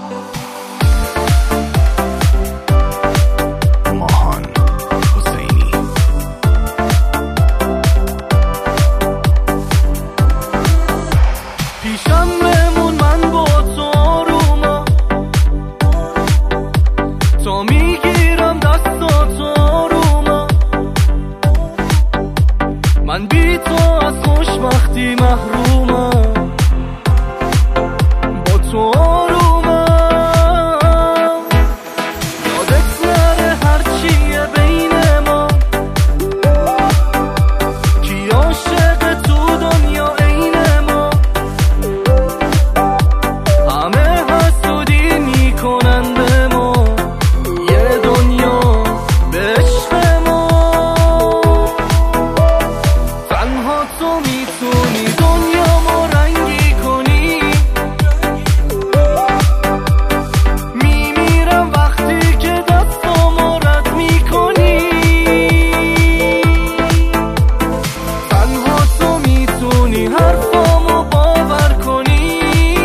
پیشم بمون من با تو آروما، تا میگیرم دستاتو آروما. من بی تو از خوشبختی محرومم، با تو آرومم. یادت نره هرچیه بین ما، کی عاشق تو دنیا عین ما. همه حسودی میکنن به ما، یه دنیا به عشق ما. تنها تو میتونی دنیا ما رنگی کنی. میمیرم وقتی که دستامو رد میکنی. تنها تو میتونی حرفامو باور کنی.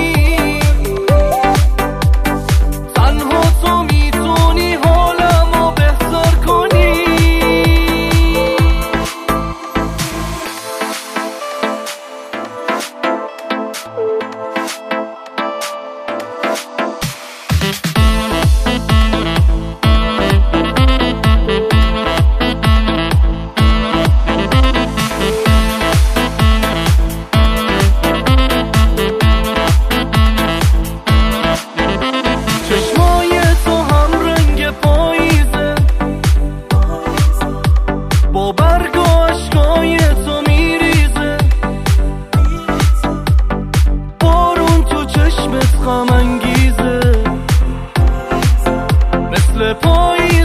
تنها تو میتونی حالمو بهتر کنی. چشمای تو هم رنگ پاییزه، با برگ و عشقای تو میریزه. بارون تو چشمت غم انگیزه، مثل پاییز